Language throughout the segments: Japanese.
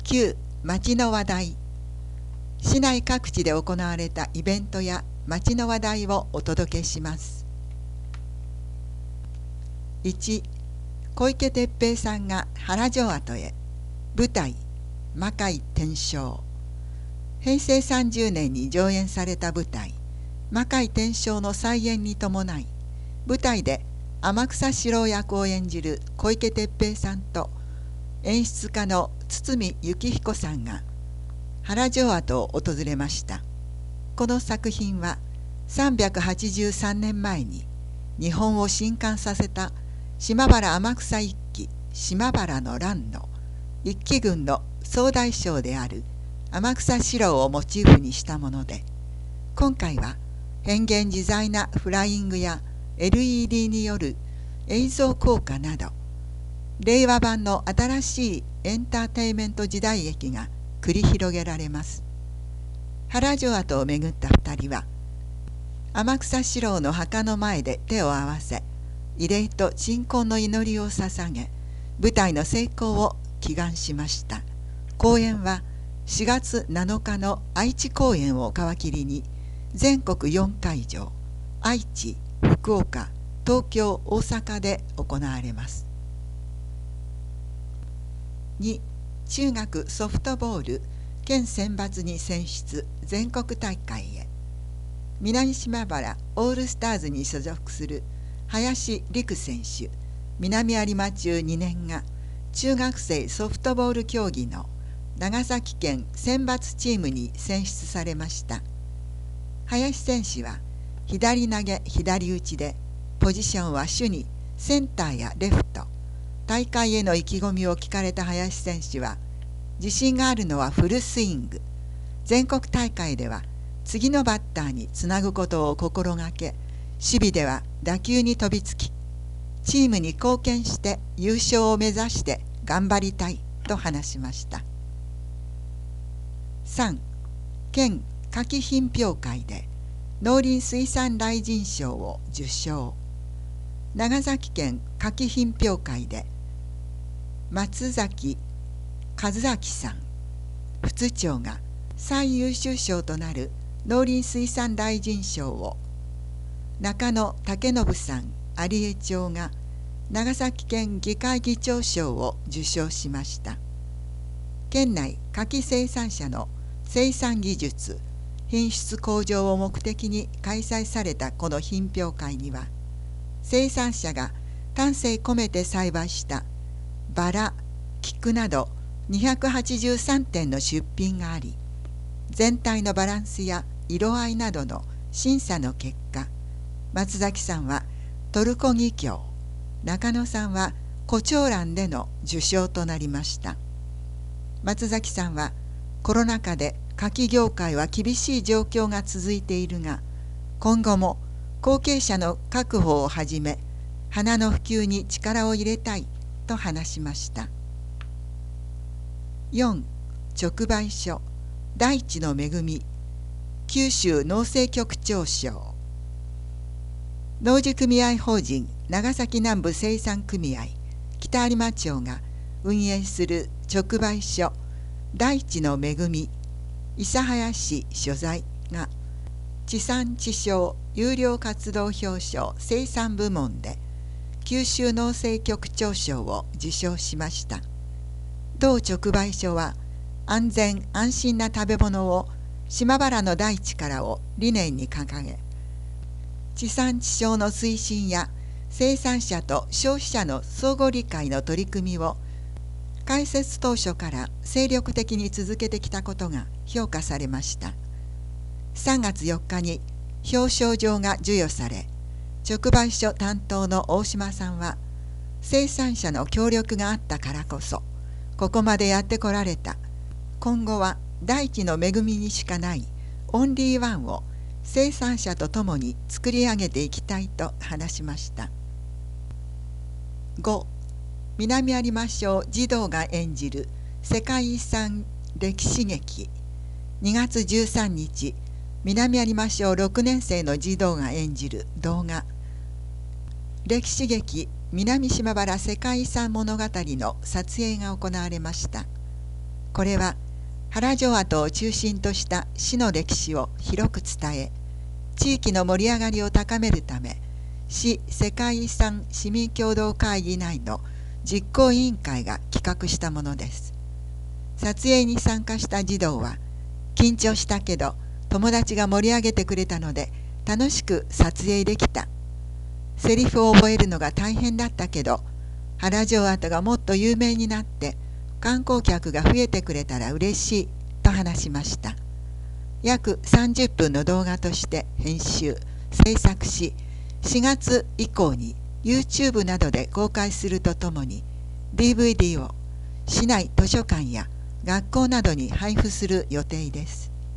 旧町の話題。市内各地で行われたイベントや町の話題をお届けします。1、小池徹平さんが原城跡へ。舞台魔界転生。平成30年に上演された舞台魔界転生の再演に伴い、舞台で天草四郎役を演じる小池徹平さんと演出家の堤幸彦さんが原城跡を訪れました。この作品は383年前に日本を震撼させた島原天草一揆島原の乱の一揆軍の総大将である天草四郎をモチーフにしたもので、今回は変幻自在なフライングや LED による映像効果など、令和版の新しいエンターテイメント時代劇が繰り広げられます。原城跡を巡った2人は天草四郎の墓の前で手を合わせ、慰霊と鎮魂の祈りを捧げ、舞台の成功を祈願しました。公演は4月7日の愛知公演を皮切りに全国4会場、愛知、福岡、東京、大阪で行われます。2、中学ソフトボール県選抜に選出全国大会へ。南島原オールスターズに所属する林陸選手、南有馬中2年が中学生ソフトボール競技の長崎県選抜チームに選出されました。林選手は左投げ左打ちで、ポジションは主にセンターやレフト。大会への意気込みを聞かれた林選手は、自信があるのはフルスイング。全国大会では次のバッターにつなぐことを心がけ、守備では打球に飛びつき、チームに貢献して優勝を目指して頑張りたいと話しました。3、県花き品評会で農林水産大臣賞を受賞。長崎県花き品評会で松崎和明さん副長が最優秀賞となる農林水産大臣賞を、中野武信さん有江町が長崎県議会議長賞を受賞しました。県内柿生産者の生産技術品質向上を目的に開催されたこの品評会には、生産者が丹精込めて栽培したバラ、菊など283点の出品があり、全体のバランスや色合いなどの審査の結果、松崎さんはトルコギキョウ、中野さんは胡蝶蘭での受賞となりました。松崎さんは、コロナ禍で柿業界は厳しい状況が続いているが、今後も後継者の確保をはじめ花の普及に力を入れたいと話しました。4、直売所大地の恵み九州農政局長賞。農事組合法人長崎南部生産組合北有馬町が運営する直売所大地の恵み諫早市所在が地産地消優良活動表彰生産部門で九州農政局長賞を受賞しました。同直売所は安全安心な食べ物を島原の大地からを理念に掲げ、地産地消の推進や生産者と消費者の相互理解の取り組みを開設当初から精力的に続けてきたことが評価されました。3月4日に表彰状が授与され、直売所担当の大島さんは、生産者の協力があったからこそここまでやってこられた。今後は大地の恵みにしかないオンリーワンを生産者とともに作り上げていきたいと話しました。5、南有馬町児童が演じる世界遺産歴史劇。2月13日、南有馬町6年生の児童が演じる動画歴史劇南島原世界遺産物語の撮影が行われました。 これは原城跡を中心とした市の歴史を広く伝え、地域の盛り上がりを高めるため、市世界遺産市民共同会議内の実行委員会が企画したものです。撮影に参加した児童は、緊張したけど友達が盛り上げてくれたので楽しく撮影できた。セリフを覚えるのが大変だったけど、原城跡がもっと有名になって観光客が増えてくれたら嬉しいと話しました。約30分の動画として編集・制作し、4月以降に YouTube などで公開するとともに DVD を市内図書館や学校などに配布する予定です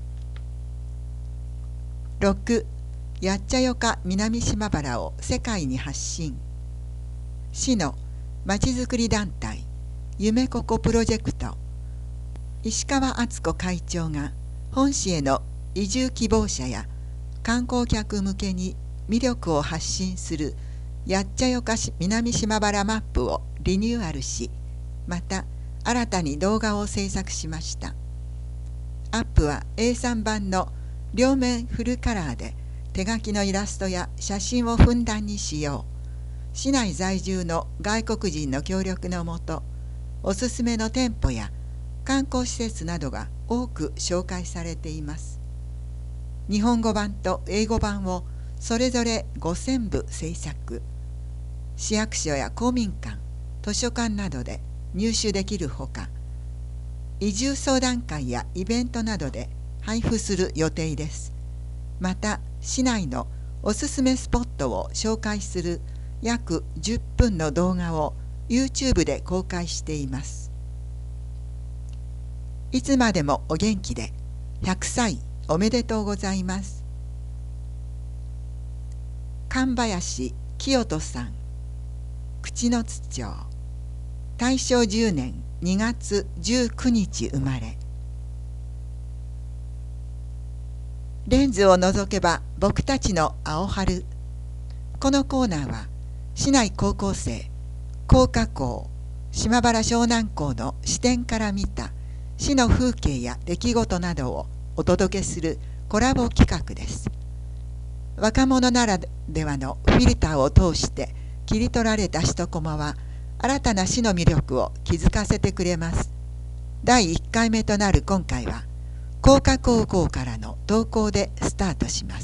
。6. やっちゃよか南島原を世界に発信。市のまちづくり団体夢ここプロジェクト石川敦子会長が本市への移住希望者や観光客向けに魅力を発信するやっちゃよか南島原マップをリニューアルし、また新たに動画を制作しました。アップは A3 版の両面フルカラーで手書きのイラストや写真をふんだんに使用。市内在住の外国人の協力のもと、おすすめの店舗や観光施設などが多く紹介されています。日本語版と英語版をそれぞれ5000部制作。市役所や公民館、図書館などで入手できるほか、移住相談会やイベントなどで配布する予定です。また、市内のおすすめスポットを紹介する約10分の動画を YouTube で公開しています。いつまでもお元気で、100歳おめでとうございます。神林清人さん、口之津町、大正10年2月19日生まれ。レンズを覗けば僕たちの青春。このコーナーは市内高校生、工科校、島原湘南校の視点から見た市の風景や出来事などをお届けするコラボ企画です。若者ならではのフィルターを通して切り取られた一コマは新たな市の魅力を気づかせてくれます。第1回目となる今回は工科高校からの投稿でスタートします。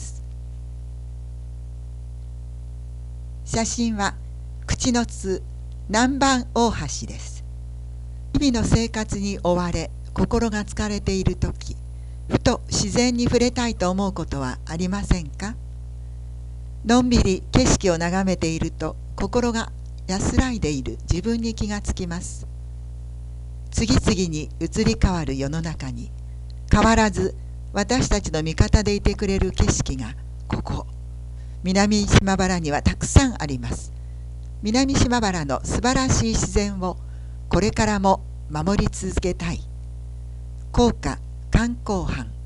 写真は口之津南蛮大橋です。日々の生活に追われ心が疲れているとき、ふと自然に触れたいと思うことはありませんか？のんびり景色を眺めていると心が安らいでいる自分に気がつきます。次々に移り変わる世の中に変わらず私たちの味方でいてくれる景色がここ南島原にはたくさんあります。南島原の素晴らしい自然をこれからも守り続けたい。工科観光班